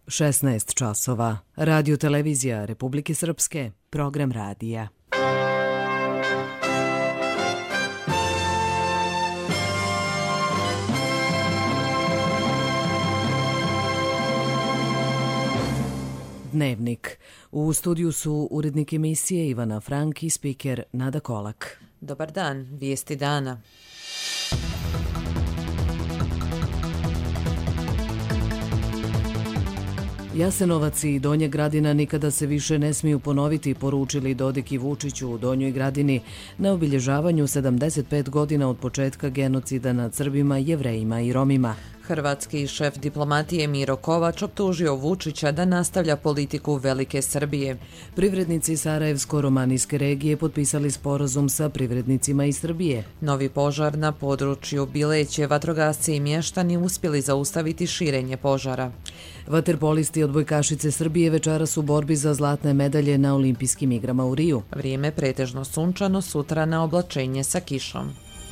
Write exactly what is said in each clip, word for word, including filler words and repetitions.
šesnaest časova. Radio televizija Republike Srpske. Program radija. Dnevnik. U studiju su urednik emisije Ivana Frank i spiker Nada Kolak. Dobar dan, vijesti dana. Jasenovac i Donja Gradina nikada se više ne smiju ponoviti, poručili Dodik i Vučić u Donjoj Gradini na obilježavanju sedamdeset pet godina od početka genocida nad Srbima, Jevrejima i Romima. Hrvatski šef diplomatije Miro Kovač optužio Vučića da nastavlja politiku Velike Srbije. Privrednici Sarajevsko-romanijske regije potpisali sporazum sa privrednicima iz Srbije. Novi požar na području Bileće, vatrogasci i mještani uspjeli zaustaviti širenje požara. Vaterpolisti odbojkašice Srbije večeras u borbi za zlatne medalje na olimpijskim igrama u Riju. Vrijeme pretežno sunčano, sutra na oblačenje sa kišom.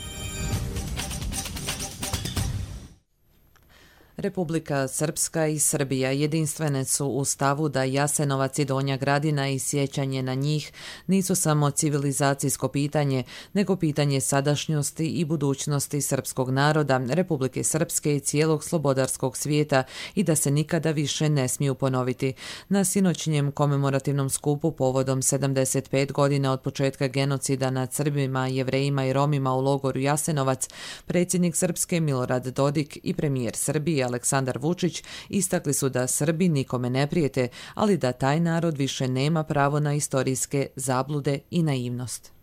Republika Srpska i Srbija jedinstvene su u stavu da Jasenovac i Donja Gradina i sjećanje na njih nisu samo civilizacijsko pitanje, nego pitanje sadašnjosti i budućnosti srpskog naroda, Republike Srpske i cijelog slobodarskog svijeta i da se nikada više ne smiju ponoviti. Na sinoćnjem komemorativnom skupu povodom sedamdeset pet godina od početka genocida nad Srbima, Jevrejima i Romima u logoru Jasenovac, predsjednik Srpske Milorad Dodik i premijer Srbije Aleksandar Vučić istakli su da Srbi nikome ne prijete, ali da taj narod više nema pravo na istorijske zablude i naivnost.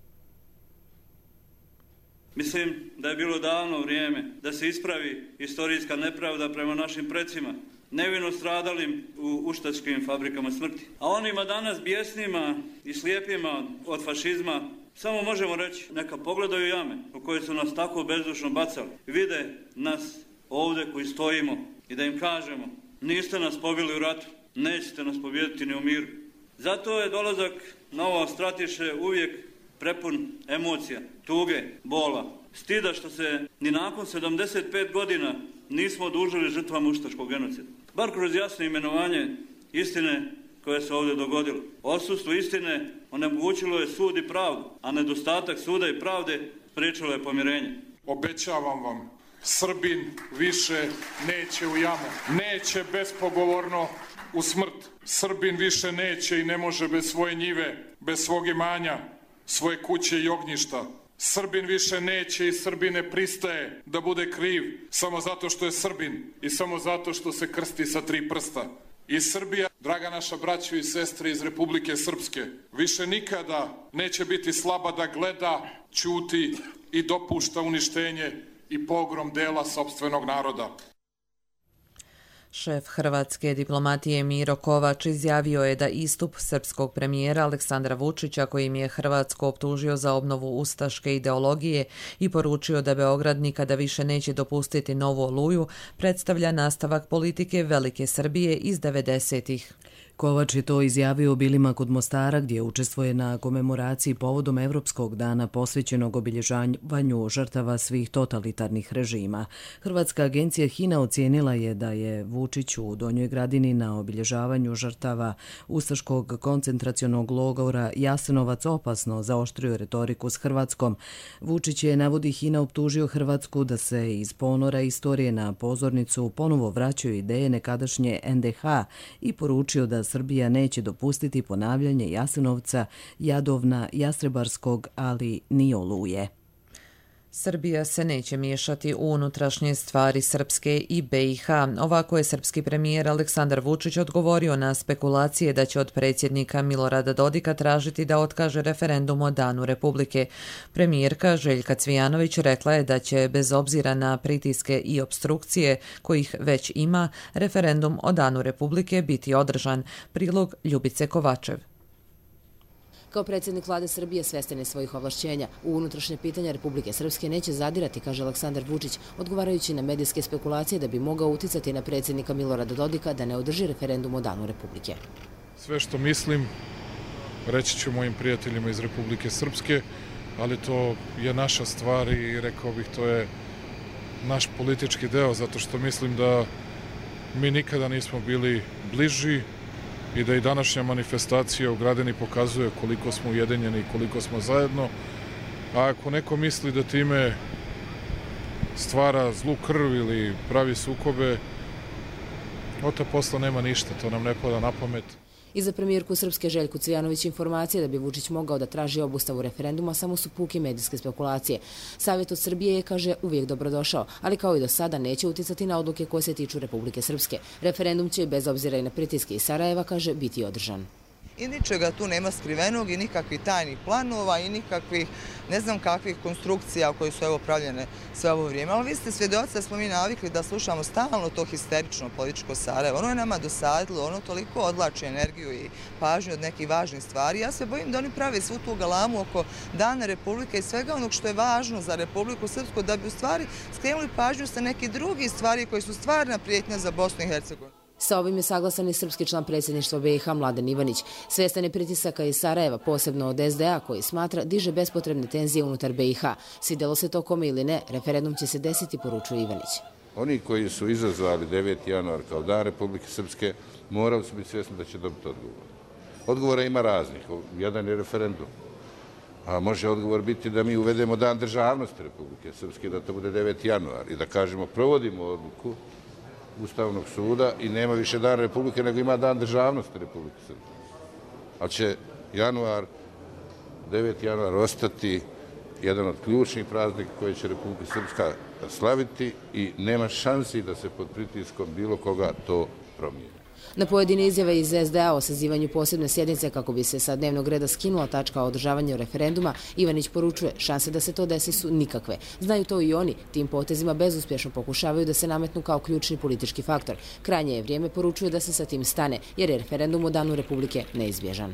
Mislim da je bilo davno vrijeme da se ispravi istorijska nepravda prema našim precima, nevino stradalim u ustaškim fabrikama smrti. A onima danas bijesnima i slijepima od fašizma samo možemo reći, neka pogledaju jame u koje su nas tako bezdušno bacali. Vide nas ovdje koji stojimo i da im kažemo, niste nas pobili u ratu, nećete nas pobijediti ni u miru. Zato je dolazak na ovo stratište uvijek prepun emocija, tuge, bola, stida što se ni nakon sedamdeset pet godina nismo odužili žrtvama ustaškog genocida. Bar kroz jasno imenovanje istine koje se ovdje dogodilo. Odsustvo istine onemogućilo je sud i pravdu, a nedostatak suda i pravde spriječilo je pomirenje. Obećavam vam, Srbin više neće u jamu, neće bespogovorno u smrt. Srbin više neće i ne može bez svoje njive, bez svog imanja, svoje kuće i ognjišta. Srbin više neće i Srbin ne pristaje da bude kriv samo zato što je Srbin i samo zato što se krsti sa tri prsta. I Srbija, draga naša braćo i sestre iz Republike Srpske, više nikada neće biti slaba da gleda, ćuti i dopušta uništenje i pogrom dela sopstvenog naroda. Šef hrvatske diplomatije Miro Kovač izjavio je da istup srpskog premijera Aleksandra Vučića, kojim je Hrvatsku optužio za obnovu ustaške ideologije i poručio da Beograd nikada više neće dopustiti novu Oluju, predstavlja nastavak politike Velike Srbije iz devedesetih. Kovač je to izjavio u Bilima kod Mostara, gdje učestvuje na komemoraciji povodom Evropskog dana posvećenog obilježavanju žrtava svih totalitarnih režima. Hrvatska agencija HINA ocijenila je da je Vučić u Donjoj Gradini na obilježavanju žrtava ustaškog koncentracionog logora Jasenovac opasno zaoštrio retoriku s Hrvatskom. Vučić je, navodi HINA, optužio Hrvatsku da se iz ponora istorije na pozornicu ponovo vraćaju ideje nekadašnje en de ha i poručio da Srbija neće dopustiti ponavljanje Jasenovca, Jadovna, Jastrebarskog, ali ni Oluje. Srbija se neće miješati u unutrašnje stvari Srpske i be i ha. Ovako je srpski premijer Aleksandar Vučić odgovorio na spekulacije da će od predsjednika Milorada Dodika tražiti da otkaže referendum o Danu Republike. Premijerka Željka Cvijanović rekla je da će, bez obzira na pritiske i opstrukcije kojih već ima, referendum o Danu Republike biti održan. Prilog Ljubice Kovačev. Kao predsjednik vlade Srbije svjestan je svojih ovlašćenja. U unutrašnje pitanja Republike Srpske neće zadirati, kaže Aleksandar Vučić, odgovarajući na medijske spekulacije da bi mogao uticati na predsjednika Milorada Dodika da ne održi referendum o Danu Republike. Sve što mislim reći ću mojim prijateljima iz Republike Srpske, ali to je naša stvar i rekao bih to je naš politički deo, zato što mislim da mi nikada nismo bili bliži i da i današnja manifestacija u Gradini pokazuje koliko smo ujedinjeni i koliko smo zajedno. A ako neko misli da time stvara zlu krv ili pravi sukobe, od to posla nema ništa, to nam ne pada na pamet. I za premijerku Srpske Željku Cvijanović informacije da bi Vučić mogao da traži obustavu referenduma samo su puke medijske spekulacije. Savjet od Srbije je, kaže, uvijek dobrodošao, ali kao i do sada neće uticati na odluke koje se tiču Republike Srpske. Referendum će, bez obzira i na pritiske iz Sarajeva, kaže, biti održan. I ničega tu nema skrivenog i nikakvih tajnih planova i nikakvih ne znam kakvih konstrukcija koje su evo pravljene sve ovo vrijeme. Ali vi ste svjedoci da smo mi navikli da slušamo stalno to histerično političko Sarajevo. Ono je nama dosadilo, ono toliko odlači energiju i pažnju od nekih važnih stvari. Ja se bojim da oni prave svu tu galamu oko Dana Republike i svega onog što je važno za Republiku Srpsku da bi u stvari skrenuli pažnju sa nekih drugih stvari koji su stvarna prijetnja za Bosnu i Hercegovinu. Sa ovim je saglasan i srpski član predsjedništva B i H Mladen Ivanić. Svjestan je pritisaka iz Sarajeva, posebno od S D A, koji smatra diže bespotrebne tenzije unutar B i H. Svidjelo se to kome ili ne, referendum će se desiti, poručuje Ivanić. Oni koji su izazvali deveti januar kao Dan Republike Srpske morali su biti svjesni da će dobiti odgovor. Odgovora ima raznih. Jedan je referendum. A može odgovor biti da mi uvedemo Dan državnosti Republike Srpske, da to bude deveti januar i da kažemo provodimo odluku Ustavnog suda i nema više Dan Republike, nego ima Dan državnosti Republike Srpske. Ali će januar, deveti januar ostati jedan od ključnih praznika koje će Republika Srpska slaviti i nema šansi da se pod pritiskom bilo koga to promijeni. Na pojedine izjave iz S D A o sazivanju posebne sjednice kako bi se sa dnevnog reda skinula tačka o održavanju referenduma, Ivanić poručuje, šanse da se to desi su nikakve. Znaju to i oni, tim potezima bezuspješno pokušavaju da se nametnu kao ključni politički faktor. Krajnje je vrijeme, poručuje, da se sa tim stane, jer je referendum o Danu Republike neizbježan.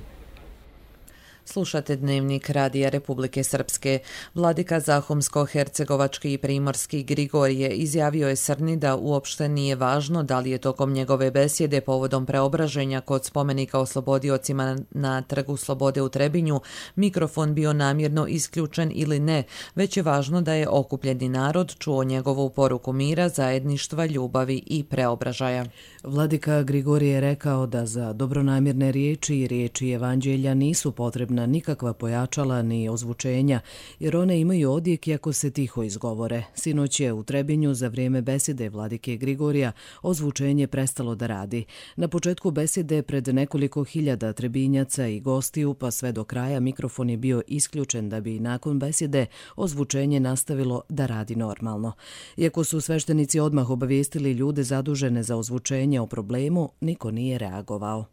Slušate Dnevnik Radija Republike Srpske. Vladika Zahumsko-hercegovački i primorski Grigorije izjavio je Srni da uopšte nije važno da li je tokom njegove besjede povodom preobraženja kod spomenika oslobodiocima na Trgu Slobode u Trebinju mikrofon bio namjerno isključen ili ne, već je važno da je okupljeni narod čuo njegovu poruku mira, zajedništva, ljubavi i preobražaja. Vladika Grigorije je rekao da za dobronamjerne riječi i riječi evanđelja nisu potrebna nikakva pojačala ni ozvučenja, jer one imaju odjek iako se tiho izgovore. Sinoć je u Trebinju za vrijeme besjede vladike Grigorija ozvučenje prestalo da radi. Na početku besjede pred nekoliko hiljada Trebinjaca i gostiju, pa sve do kraja mikrofon je bio isključen da bi nakon besjede ozvučenje nastavilo da radi normalno. Iako su sveštenici odmah obavijestili ljude zadužene za ozvučenje o problemu, niko nije reagovao.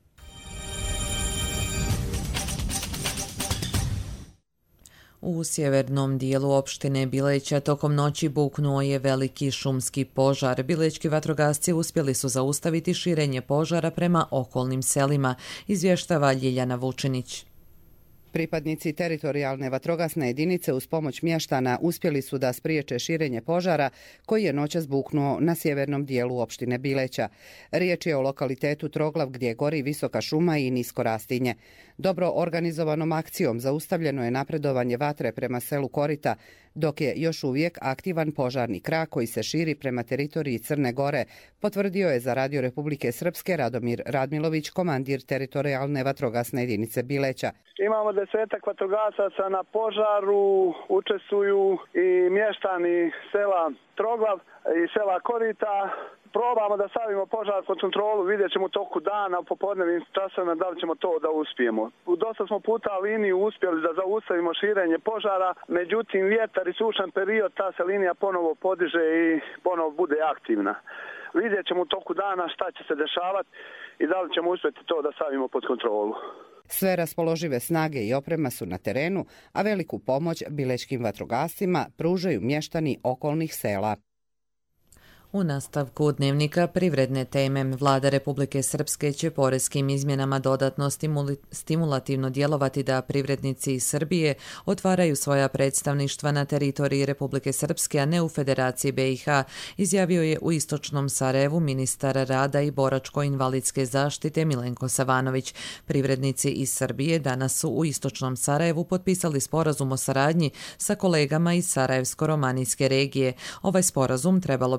U sjevernom dijelu opštine Bileća tokom noći buknuo je veliki šumski požar. Bilečki vatrogasci uspjeli su zaustaviti širenje požara prema okolnim selima, izvještava Ljiljana Vučinić. Pripadnici teritorijalne vatrogasne jedinice uz pomoć mještana uspjeli su da spriječe širenje požara koji je noćas buknuo na sjevernom dijelu opštine Bileća. Riječ je o lokalitetu Troglav gdje gori visoka šuma i nisko rastinje. Dobro organizovanom akcijom zaustavljeno je napredovanje vatre prema selu Korita, dok je još uvijek aktivan požarni krak koji se širi prema teritoriji Crne Gore, potvrdio je za Radio Republike Srpske Radomir Radmilović, komandir teritorijalne vatrogasne jedinice Bileća. Imamo desetak vatrogasaca na požaru, učestvuju i mještani sela Troglav i sela Korita. Probamo da stavimo požar pod kontrolu, vidjet ćemo u toku dana, u popodnevnim časovima da li ćemo to da uspijemo. Dosta smo puta liniju uspjeli da zaustavimo širenje požara, međutim vjetar i sušan period, ta se linija ponovo podiže i ponovo bude aktivna. Vidjet ćemo u toku dana šta će se dešavati i da li ćemo uspjeti to da stavimo pod kontrolu. Sve raspoložive snage i oprema su na terenu, a veliku pomoć bilečkim vatrogascima pružaju mještani okolnih sela. U nastavku Dnevnika privredne teme Vlada Republike Srpske će poreskim izmjenama dodatno stimuli, stimulativno djelovati da privrednici iz Srbije otvaraju svoja predstavništva na teritoriji Republike Srpske, a ne u Federaciji B i H, izjavio je u istočnom Sarajevu ministar rada i boračko-invalidske zaštite Milenko Savanović. Privrednici iz Srbije danas su u istočnom Sarajevu potpisali sporazum o saradnji sa kolegama iz Sarajevsko-romanijske regije. Ovaj sporazum trebalo bi da pomoći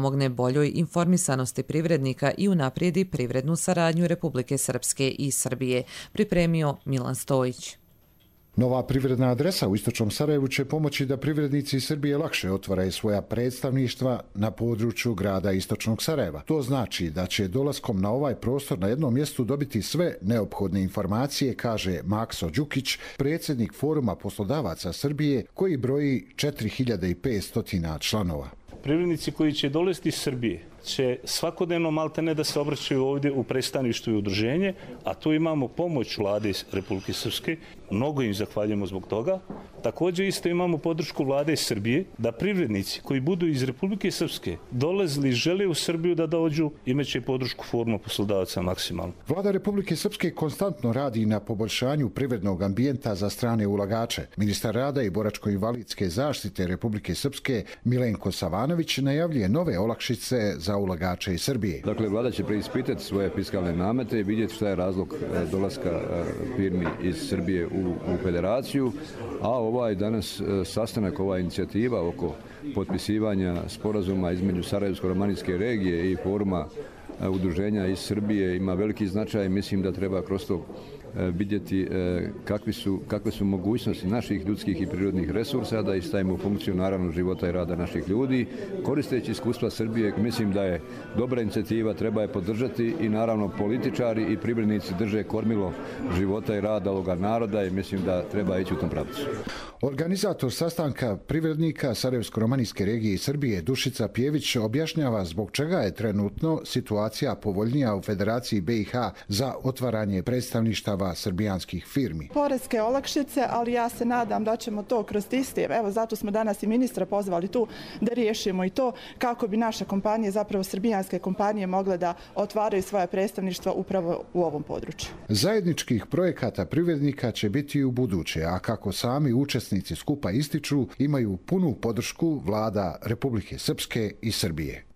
pomogne boljoj informisanosti privrednika i unaprijedi privrednu saradnju Republike Srpske i Srbije, pripremio Milan Stojić. Nova privredna adresa u istočnom Sarajevu će pomoći da privrednici iz Srbije lakše otvaraju svoja predstavništva na području grada istočnog Sarajeva. To znači da će dolaskom na ovaj prostor na jednom mjestu dobiti sve neophodne informacije, kaže Makso Đukić, predsjednik Foruma poslodavaca Srbije koji broji četiri hiljade petsto članova. Privrednici koji će dolaziti iz Srbije će svakodnevno maltene da se obraćaju ovdje u predstavništvo i udruženje, a tu imamo pomoć vlade Republike Srpske. Mnogo im zahvaljujemo zbog toga. Također isto imamo podršku vlade Srbije da privrednici koji budu iz Republike Srpske dolazili i žele u Srbiju da dođu, imaće podršku Foruma poslodavaca maksimalno. Vlada Republike Srpske konstantno radi na poboljšanju privrednog ambijenta za strane ulagače. Ministar rada i boračko-invalidske zaštite Republike Srpske Milenko Savanović najavljuje nove olakšice za ulagače iz Srbije. Dakle, vlada će preispitati svoje fiskalne namete i vidjeti šta je razlog dolaska firmi iz Srbije u, u federaciju, a ovaj danas sastanak, ova inicijativa oko potpisivanja sporazuma između Sarajevsko-romanijske regije i Foruma udruženja iz Srbije ima veliki značaj. Mislim da treba kroz to vidjeti kakve su, kakve su mogućnosti naših ljudskih i prirodnih resursa, da ih stavimo u funkciju naravno života i rada naših ljudi. Koristeći iskustva Srbije, mislim da je dobra inicijativa, treba je podržati i naravno političari i privrednici drže kormilo života i rada ovoga naroda i mislim da treba ići u tom pravcu. Organizator sastanka privrednika Sarajevsko-romanijske regije i Srbije Dušica Pjević objašnjava zbog čega je trenutno situacija povoljnija u Federaciji B i H za otvaranje predstavništava srbijanskih firmi. Poreske olakšice, ali ja se nadam da ćemo to kroz sistem. Evo, zato smo danas i ministra pozvali tu da riješimo i to kako bi naše kompanije, zapravo srbijanske kompanije, mogle da otvaraju svoje predstavništva upravo u ovom području. Zajedničkih projekata privrednika će biti i u buduće, a kako sami učesnici skupa ističu, imaju punu podršku vlada Republike Srpske i Srbije.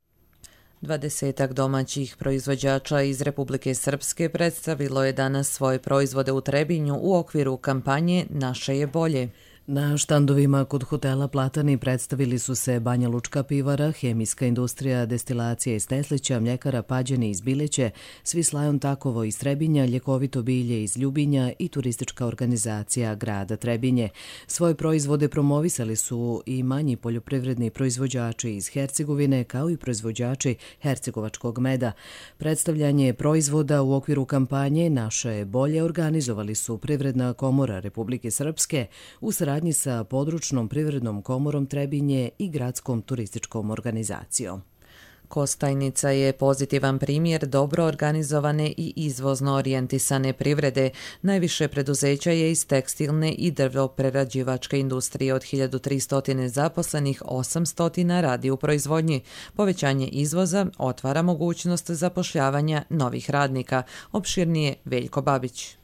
Dvadesetak domaćih proizvođača iz Republike Srpske predstavilo je danas svoje proizvode u Trebinju u okviru kampanje Naše je bolje. Na štandovima kod hotela Platani predstavili su se Banja Lučka pivara, hemijska industrija, destilacija iz Teslića, mljekara Pađene iz Bileće, Svislajon Takovo iz Trebinja, ljekovito bilje iz Ljubinja i turistička organizacija grada Trebinje. Svoje proizvode promovisali su i manji poljoprivredni proizvođači iz Hercegovine, kao i proizvođači hercegovačkog meda. Predstavljanje proizvoda u okviru kampanje Naše je bolje organizovali su Privredna komora Republike Srpske u saradnji sa područnom privrednom komorom Trebinje i gradskom turističkom organizacijom. Kostajnica je pozitivan primjer dobro organizovane i izvozno orijentisane privrede. Najviše preduzeća je iz tekstilne i drvoprerađivačke industrije. Od hiljadu tristo zaposlenih, osamsto radi u proizvodnji. Povećanje izvoza otvara mogućnost zapošljavanja novih radnika. Opširnije Veljko Babić.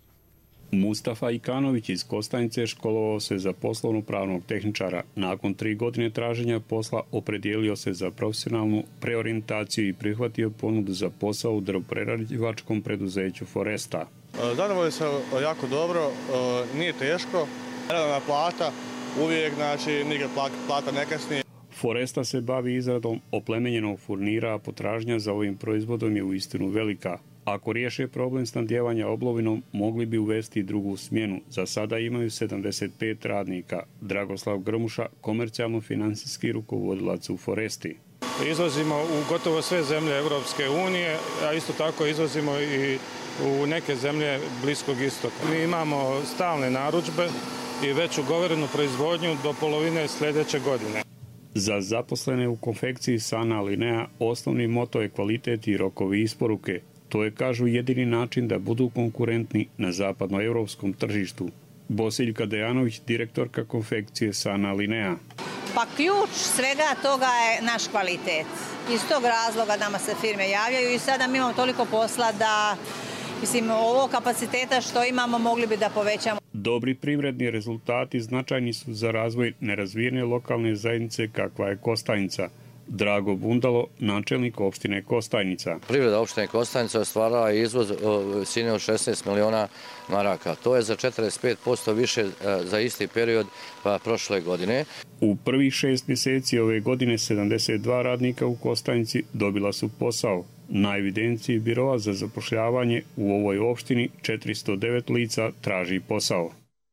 Mustafa Ikanović iz Kostajnice školovao se za poslovno-pravnog tehničara. Nakon tri godine traženja posla opredijelio se za profesionalnu preorijentaciju i prihvatio ponudu za posao u drvoprerađivačkom preduzeću Foresta. Zadovoljno se jako dobro, nije teško, redovna plata, uvijek znači nikad plata ne kasni. Foresta se bavi izradom oplemenjenog furnira, a potražnja za ovim proizvodom je uistinu velika. Ako riješe problem snabdijevanja oblovinom, mogli bi uvesti drugu smjenu. Za sada imaju sedamdeset pet radnika. Dragoslav Grmuša, komercijalno-finansijski rukovodilac u Foresti. Izvozimo u gotovo sve zemlje Evropske unije, a isto tako izvozimo i u neke zemlje Bliskog istoka. Mi imamo stalne narudžbe i veću goverenu proizvodnju do polovine sljedeće godine. Za zaposlene u konfekciji Sana Linea osnovni moto je kvalitet i rokovi isporuke. To je, kažu, jedini način da budu konkurentni na zapadnoevropskom tržištu. Bosiljka Dejanović, direktorka konfekcije Sana Linea. Pa ključ svega toga je naš kvalitet. Iz tog razloga nama se firme javljaju i sada mi imamo toliko posla da, mislim, ovo kapaciteta što imamo mogli bi da povećamo. Dobri privredni rezultati značajni su za razvoj nerazvijene lokalne zajednice kakva je Kostajnica. Drago Bundalo, načelnik opštine Kostajnica. Privreda opštine Kostajnica ostvarala izvoz visine od šesnaest miliona maraka. To je za četrdeset pet posto više za isti period pa prošle godine. U prvih šest mjeseci ove godine sedamdeset dva radnika u Kostajnici dobila su posao. Na evidenciji Biroa za zapošljavanje u ovoj opštini četiristo devet lica traži posao.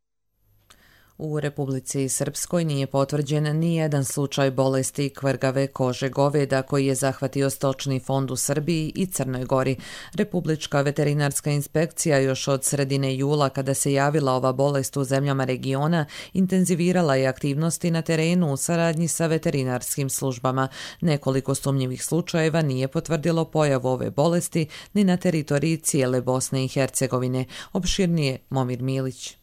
U Republici Srpskoj nije potvrđen ni jedan slučaj bolesti kvrgave kože goveda koji je zahvatio stočni fond u Srbiji i Crnoj Gori. Republička veterinarska inspekcija još od sredine jula, kada se javila ova bolest u zemljama regiona, intenzivirala je aktivnosti na terenu u saradnji sa veterinarskim službama. Nekoliko sumnjivih slučajeva nije potvrdilo pojavu ove bolesti ni na teritoriji cijele Bosne i Hercegovine. Opširnije Momir Milić.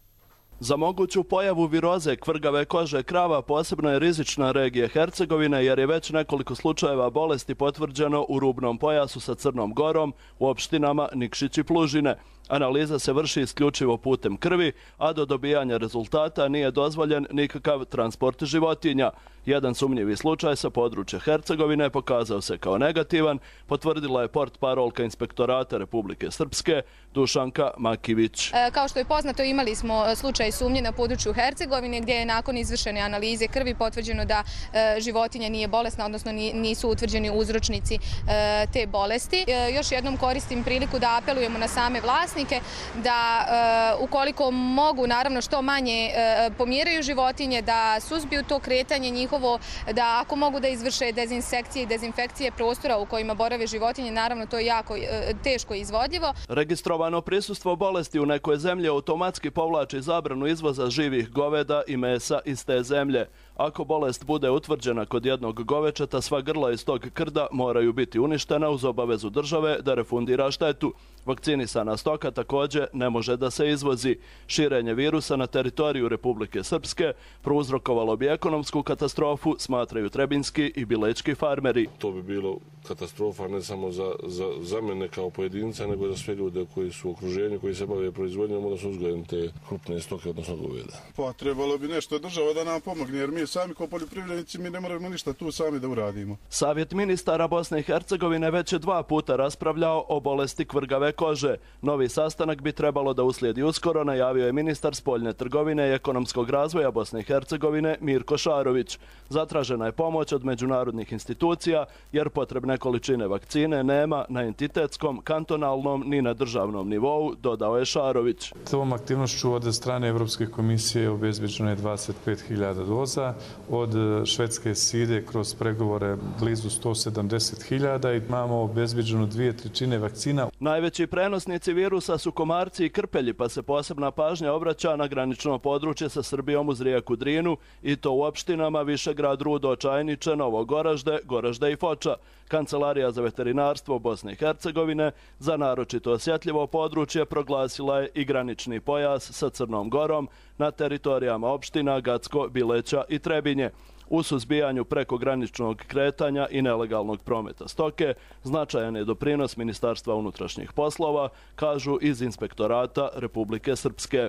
Za moguću pojavu viroze kvrgave kože krava posebno je rizična regija Hercegovine jer je već nekoliko slučajeva bolesti potvrđeno u rubnom pojasu sa Crnom Gorom u opštinama Nikšić i Plužine. Analiza se vrši isključivo putem krvi, a do dobijanja rezultata nije dozvoljen nikakav transport životinja. Jedan sumnjivi slučaj sa područja Hercegovine pokazao se kao negativan, potvrdila je portparolka Inspektorata Republike Srpske Dušanka Makivić. E, kao što je poznato, imali smo slučaj sumnje na području Hercegovine gdje je nakon izvršene analize krvi potvrđeno da e, životinja nije bolesna, odnosno nisu utvrđeni uzročnici e, te bolesti. E, još jednom koristim priliku da apelujemo na same vlasnike da e, ukoliko mogu, naravno što manje e, pomjeraju životinje, da suzbiju to kretanje njihovo, da ako mogu da izvrše dezinsekcije i dezinfekcije prostora u kojima borave životinje, naravno to je jako e, teško izvodljivo. Registrovano prisustvo bolesti u nekoj zemlji automatski povlači zabranu izvoza živih goveda i mesa iz te zemlje. Ako bolest bude utvrđena kod jednog govečeta, sva grla iz tog krda moraju biti uništena uz obavezu države da refundira štetu. Vakcinisana stoka također ne može da se izvozi. Širenje virusa na teritoriju Republike Srpske prouzrokovalo bi ekonomsku katastrofu, smatraju trebinski i bilečki farmeri. To bi bilo katastrofa ne samo za, za, za mene kao pojedinca, nego za sve ljude koji su u okruženju, koji se bave proizvodnjom, odnosno uzgojem te krupne stoke, odnosno goveda. Pa trebalo bi nešto država da nam pomogne, jer mi sami kao poljoprivrednici mi ne moramo ništa tu sami da uradimo. Savjet ministara Bosne i Hercegovine već je dva puta raspravljao o bolesti kvrgave kože. Novi sastanak bi trebalo da uslijedi uskoro, najavio je ministar spoljne trgovine i ekonomskog razvoja Bosne i Hercegovine Mirko Šarović. Zatražena je pomoć od međunarodnih institucija jer potrebne količine vakcine nema na entitetskom, kantonalnom ni na državnom nivou, dodao je Šarović. Tom aktivnošću od strane Evropske komisije obezbeđeno je dvadeset pet hiljada doza, od švedske side kroz pregovore blizu sto sedamdeset hiljada i imamo obezbeđeno dvije trećine vakcina. Najveći prenosnici virusa su komarci i krpelji, pa se posebna pažnja obraća na granično područje sa Srbijom uz rijeku Drinu i to u opštinama Višegrad, Rudo, Čajniče, Novo Goražde, Goražde i Foča. Kancelarija za veterinarstvo Bosne i Hercegovine za naročito osjetljivo područje proglasila je i granični pojas sa Crnom Gorom na teritorijama opština Gacko, Bileća i Trebinje. U suzbijanju prekograničnog kretanja i nelegalnog prometa stoke značajan je doprinos Ministarstva unutrašnjih poslova, kažu iz Inspektorata Republike Srpske.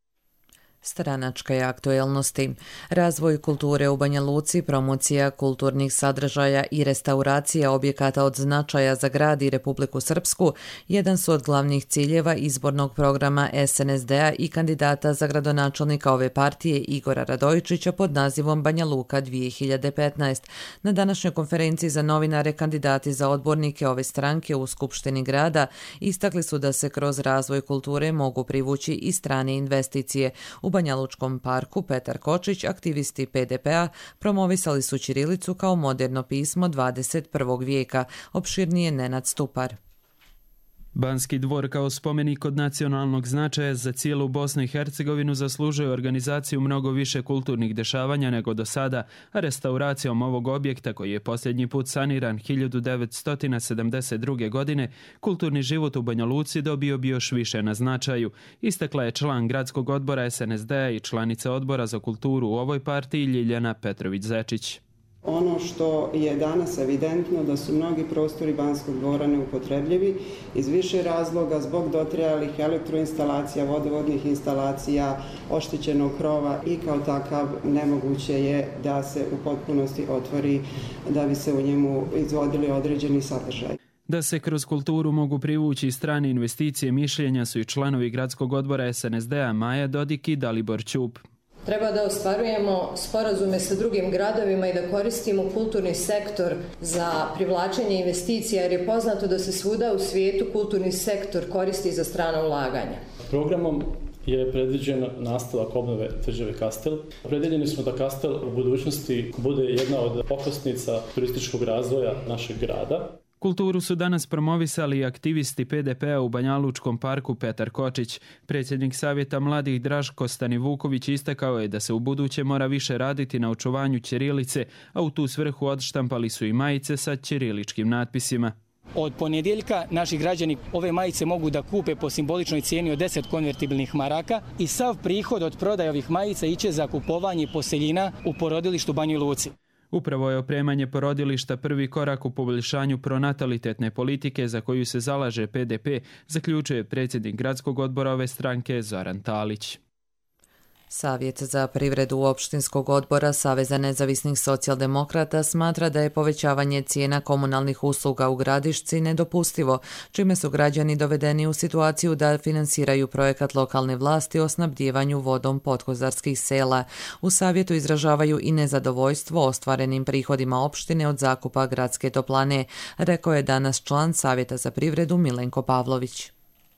Stranačke aktuelnosti. Razvoj kulture u Banja Luci, promocija kulturnih sadržaja i restauracija objekata od značaja za grad i Republiku Srpsku jedan su od glavnih ciljeva izbornog programa S N S D-a i kandidata za gradonačelnika ove partije Igora Radojičića pod nazivom Banja Luka dvije hiljade petnaest. Na današnjoj konferenciji za novinare kandidati za odbornike ove stranke u Skupštini grada istakli su da se kroz razvoj kulture mogu privući i strane investicije. U Banja Lučkom parku Petar Kočić, aktivisti P D P-a, promovisali su ćirilicu kao moderno pismo dvadeset prvog vijeka. Opširnije Nenad Stupar. Banski dvor kao spomenik od nacionalnog značaja za cijelu Bosnu i Hercegovinu zaslužuje organizaciju mnogo više kulturnih dešavanja nego do sada, a restauracijom ovog objekta koji je posljednji put saniran hiljadu devetsto sedamdeset druge. godine, kulturni život u Banja Luci dobio bi još više na značaju, istakla je član gradskog odbora S N S D-a i članica odbora za kulturu u ovoj partiji Ljiljana Petrović-Zečić. Ono što je danas evidentno da su mnogi prostori Banskog dvora neupotrebljivi iz više razloga zbog dotrajalih elektroinstalacija, vodovodnih instalacija, oštećenog krova i kao takav nemoguće je da se u potpunosti otvori da bi se u njemu izvodili određeni sadržaj. Da se kroz kulturu mogu privući strane investicije mišljenja su i članovi gradskog odbora S N S D-a Maja Dodik i Dalibor Ćup. Treba da ostvarujemo sporazume sa drugim gradovima i da koristimo kulturni sektor za privlačenje investicija, jer je poznato da se svuda u svijetu kulturni sektor koristi za strana ulaganja. Programom je predviđen nastavak obnove tvrđave Kastel. Opredeljeni smo da Kastel u budućnosti bude jedna od okosnica turističkog razvoja našeg grada. Kulturu su danas promovisali i aktivisti P D P-a u Banjalučkom parku Petar Kočić. Predsjednik Savjeta mladih Dražko Stanivuković istakao je da se u buduće mora više raditi na očuvanju ćirilice, a u tu svrhu odštampali su i majice sa ćiriličkim natpisima. Od ponedjeljka naši građani ove majice mogu da kupe po simboličnoj cijeni od deset konvertibilnih maraka i sav prihod od prodaje ovih majica iće za kupovanje poseljina u porodilištu Banji Luci. Upravo je opremanje porodilišta prvi korak u poboljšanju pronatalitetne politike za koju se zalaže P D P, zaključuje predsjednik gradskog odbora ove stranke Zoran Talić. Savjet za privredu opštinskog odbora Saveza nezavisnih socijaldemokrata smatra da je povećavanje cijena komunalnih usluga u Gradišci nedopustivo, čime su građani dovedeni u situaciju da finansiraju projekat lokalne vlasti o snabdijevanju vodom podkozarskih sela. U savjetu izražavaju i nezadovoljstvo ostvarenim prihodima opštine od zakupa gradske toplane, rekao je danas član Savjeta za privredu Milenko Pavlović.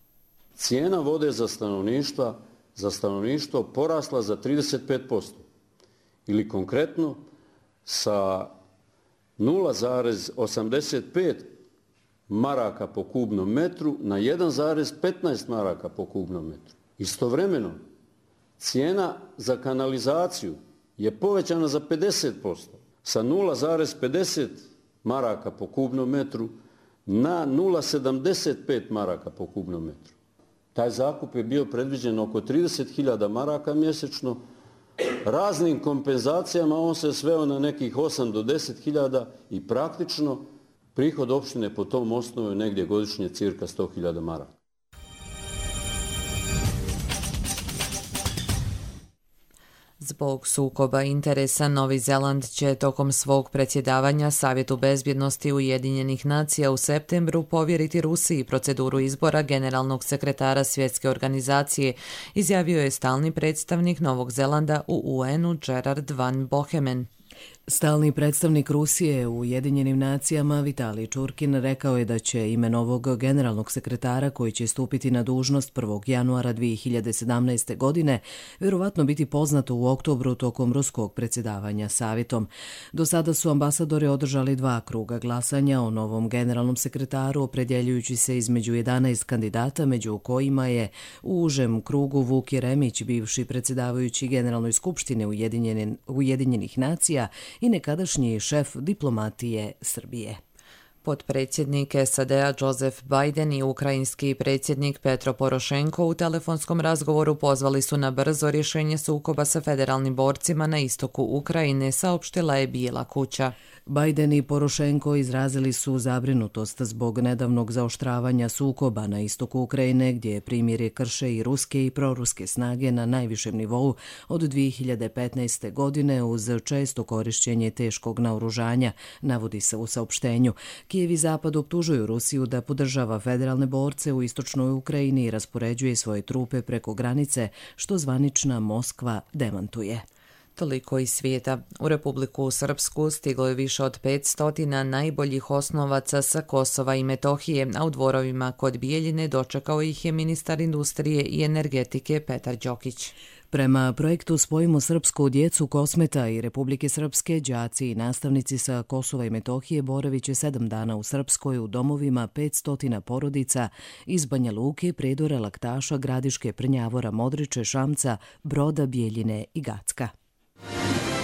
Cijena vode za stanovništva za stanovništvo porasla za trideset pet posto ili konkretno sa nula zarez osamdeset pet maraka po kubnom metru na jedan zarez petnaest maraka po kubnom metru. Istovremeno, cijena za kanalizaciju je povećana za pedeset posto sa nula zarez pedeset maraka po kubnom metru na nula zarez sedamdeset pet maraka po kubnom metru. Taj zakup je bio predviđen oko trideset hiljada maraka mjesečno. Raznim kompenzacijama on se sveo na nekih osam do deset hiljada i praktično prihod opštine po tom osnovu je negdje godišnje cirka sto hiljada maraka. Zbog sukoba interesa Novi Zeland će tokom svog predsjedavanja Savjetu bezbjednosti Ujedinjenih nacija u septembru povjeriti Rusiji proceduru izbora generalnog sekretara svjetske organizacije, izjavio je stalni predstavnik Novog Zelanda u U N-u Gerard Van Bohemen. Stalni predstavnik Rusije u Ujedinjenim nacijama Vitalij Čurkin rekao je da će ime novog generalnog sekretara koji će stupiti na dužnost prvog januara dvije hiljade sedamnaeste. godine vjerovatno biti poznato u oktobru tokom ruskog predsjedavanja Savjetom. Do sada su ambasadori održali dva kruga glasanja o novom generalnom sekretaru, opredjeljujući se između jedanaest kandidata, među kojima je u užem krugu Vuk Jeremić, bivši predsjedavajući Generalnoj skupštini Ujedinjenih nacija i nekadašnji šef diplomatije Srbije. Potpredsjednik S A D-a Joseph Biden i ukrajinski predsjednik Petro Porošenko u telefonskom razgovoru pozvali su na brzo rješenje sukoba sa federalnim borcima na istoku Ukrajine, saopštila je Bijela kuća. Biden i Porošenko izrazili su zabrinutost zbog nedavnog zaoštravanja sukoba na istoku Ukrajine, gdje primirje krše i ruske i proruske snage na najvišem nivou od dvije hiljade petnaeste. godine uz često korišćenje teškog naoružanja, navodi se u saopštenju. Kijev i Zapad optužuju Rusiju da podržava federalne borce u istočnoj Ukrajini i raspoređuje svoje trupe preko granice, što zvanična Moskva demantuje. Toliko iz svijeta. U Republiku Srpsku stiglo je više od petsto najboljih osnovaca sa Kosova i Metohije, a u dvorovima kod Bijeljine dočekao ih je ministar industrije i energetike Petar Đokić. Prema projektu Spojimo srpsku djecu Kosmeta i Republike Srpske, đaci i nastavnici sa Kosova i Metohije boravit će sedam dana u Srpskoj u domovima petsto porodica iz Banja Luke, Predora, Laktaša, Gradiške, Prnjavora, Modriče, Šamca, Broda, Bijeljine i Gacka.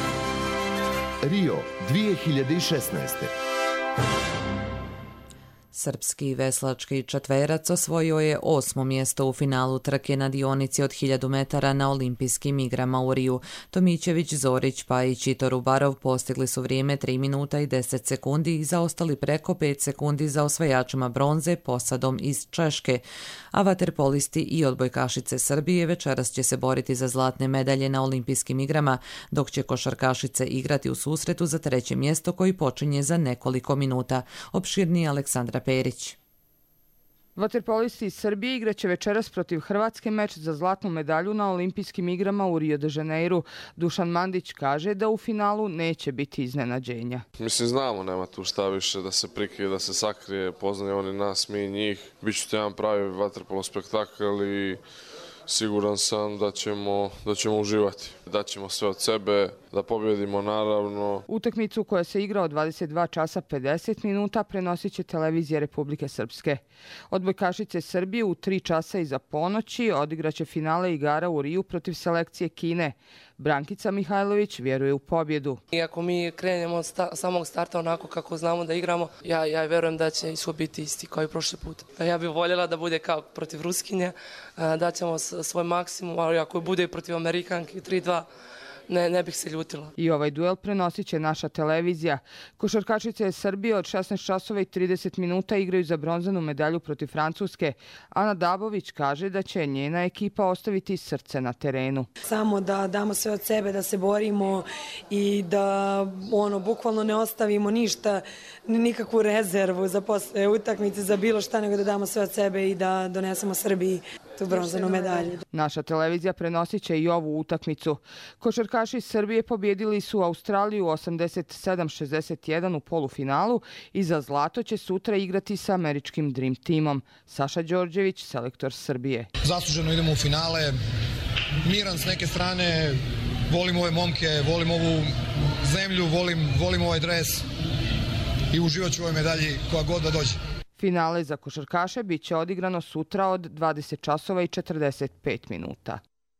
Rio dvije hiljade šesnaeste. Srpski veslački četverac osvojio je osmo mjesto u finalu trke na dionici od hiljadu metara na olimpijskim igrama u Riju. Tomićević, Zorić, Pajić i Torubarov postigli su vrijeme tri minuta i deset sekundi i zaostali preko pet sekundi za osvajačima bronze Posadom iz Češke. A vaterpolisti i odbojkašice Srbije večeras će se boriti za zlatne medalje na olimpijskim igrama, dok će košarkašice igrati u susretu za treće mjesto koji počinje za nekoliko minuta. Opširnije Aleksandra Perić. Vaterpolisti iz Srbije igraće večeras protiv Hrvatske meč za zlatnu medalju na olimpijskim igrama u Rio de Janeiru. Dušan Mandić kaže da u finalu neće biti iznenađenja. Mislim, znamo, nema tu šta više da se prikrije, da se sakrije, poznaju oni nas, mi njih. Biće to jedan pravi vaterpolo spektakl i siguran sam da ćemo, da ćemo uživati. Da ćemo sve od sebe, da pobjedimo naravno. Utakmicu koja se igra od dvadeset dva časa pedeset minuta prenosit će televizija Republike Srpske. Odbojkašice Srbije u tri časa iza ponoći odigraće finale igara u Riju protiv selekcije Kine. Brankica Mihajlović vjeruje u pobjedu. Iako mi krenemo od sta, samog starta onako kako znamo da igramo, ja, ja verujem da će ishod biti isti kao i prošli put. Ja bih voljela da bude kao protiv Ruskinje, da ćemo svoj maksimum, ali ako bude protiv Amerikanke tri dva, Ne, ne bih se ljutila. I ovaj duel prenosit će naša televizija. Košarkašice Srbije od šesnaest časova i trideset minuta igraju za bronzanu medalju protiv Francuske. Ana Dabović kaže da će njena ekipa ostaviti srce na terenu. Samo da damo sve od sebe, da se borimo i da ono bukvalno ne ostavimo ništa, nikakvu rezervu za posle utakmice, za bilo šta, nego da damo sve od sebe i da donesemo Srbiji tu bronzanu medalju. Naša televizija prenosit će i ovu utakmicu. Košarkaši Srbije pobjedili su Australiju osamdeset sedam šezdeset jedan u polufinalu i za zlato će sutra igrati sa američkim Dream Teamom. Saša Đorđević, selektor Srbije. Zasluženo idemo u finale. Miran s neke strane, volim ove momke, volim ovu zemlju, volim, volim ovaj dres i uživat ću u ovoj medalji koja god da dođe. Finale za košarkaše bit će odigrano sutra od dvadeset časova i četrdeset pet minuta.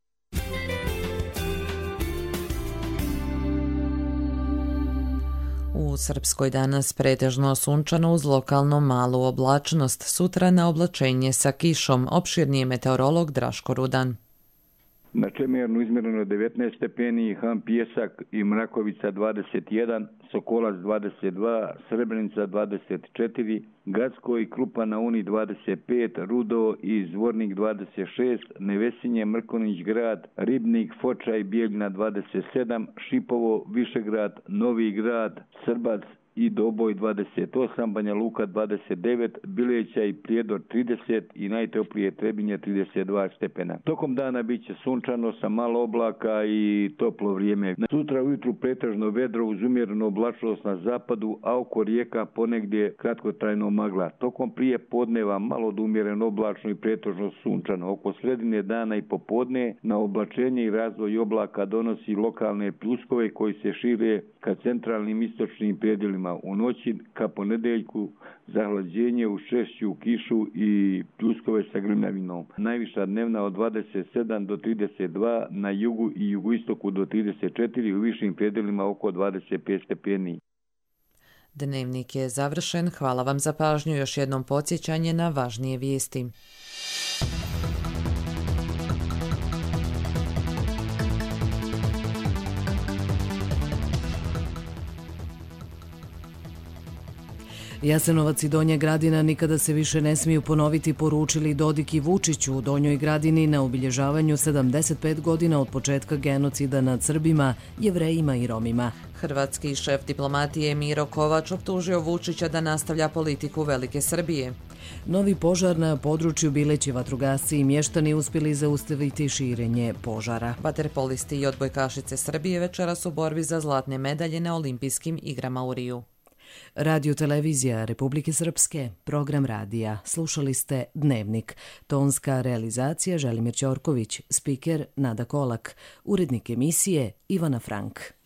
U Srpskoj danas pretežno sunčano uz lokalno malu oblačnost, sutra na oblačenje sa kišom, opširniji meteorolog Draško Rudan. Na Čemernu izmjereno devetnaest stepeni, Han Pijesak i Mrakovica dvadeset jedan, Sokolac dvadeset dva, Srebrenica dvadeset četiri, Gacko i Krupa na Uni dvadeset pet, Rudo i Zvornik dvadeset šest, Nevesinje, Mrkonić grad, Ribnik, Foča i Bijeljina dvadeset sedam, Šipovo, Višegrad, Novi grad, Srbac i Doboj dvadeset osam, Banja Luka dvadeset devet, Bileća i Prijedor trideset i najtoplije Trebinje trideset dva stepena. Tokom dana bit će sunčano sa malo oblaka i toplo vrijeme. Sutra ujutru pretežno vedro uz umjerenu oblačnost na zapadu, a oko rijeka ponegdje kratkotrajno magla. Tokom prije podneva malo do umjereno oblačno i pretežno sunčano. Oko sredine dana i popodne na oblačenje i razvoj oblaka donosi lokalne pljuskove koji se šire ka centralnim istočnim predjelima. U noći ka ponedeljku zahlađenje uz češću kišu i pljuskove sa grmljavinom. Najviša dnevna od dvadeset sedam do trideset dva, na jugu i jugoistoku do trideset četiri, u višim predjelima oko dvadeset pet stepeni. Dnevnik je završen. Hvala vam za pažnju. Još jednom podsjećanje na važnije vijesti. Jasenovac i Donja Gradina nikada se više ne smiju ponoviti, poručili Dodik i Vučić u Donjoj Gradini na obilježavanju sedamdeset pet godina od početka genocida nad Srbima, Jevrejima i Romima. Hrvatski šef diplomatije Miro Kovač optužio Vučića da nastavlja politiku Velike Srbije. Novi požar na području Bileći, vatrogasci i mještani uspjeli zaustaviti širenje požara. Vaterpolisti i odbojkašice Srbije večeras u borbi za zlatne medalje na olimpijskim igrama u Riju. Radio televizija Republike Srpske, program radija. Slušali ste Dnevnik. Tonska realizacija Želimir Ćorković, spiker Nada Kolak, urednik emisije Ivana Frank.